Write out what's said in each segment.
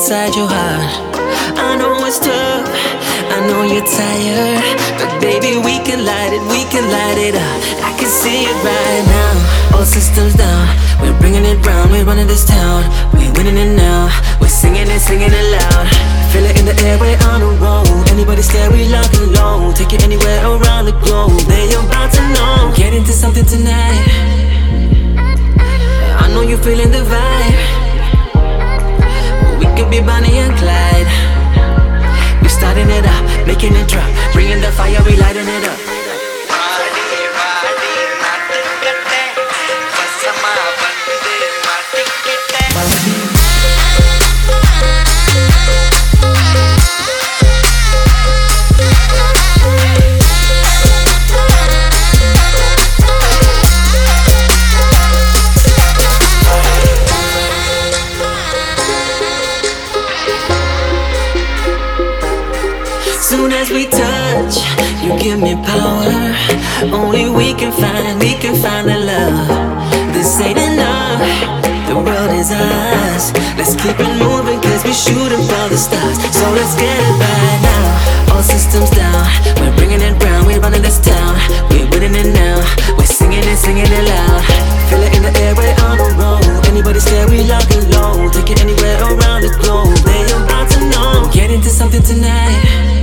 inside your heart. I know it's tough, I know you're tired, but baby, we can light it up. I can see it right now. All systems down, we're bringing it round, we're running this town. We're winning it now, we're singing it loud. Feel it in the air, we're on a roll. Anybody scared, we lock and low. Take it anywhere around the globe. They about to know, get into something tonight. I know you're feeling the vibe. We could be Bonnie and Clyde. We're starting it up, making it drop. Bringing the fire, we lighting it up. Soon as we touch, you give me power. Only we can find the love. This ain't enough, the world is ours. Let's keep it moving, cause we're shooting for the stars. So let's get it right now. All systems down, we're bringing it round, we're running this town. We're winning it now, we're singing it loud. Feel it in the air, we're on a roll. Anybody scared, we lock and low. Take it anywhere around the globe. They about to know, get into something tonight.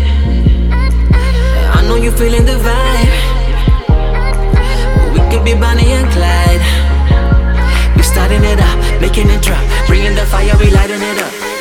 I know you're feeling the vibe. We could be Bonnie and Clyde. We're starting it up, making it drop. Bringing the fire, we lighting it up.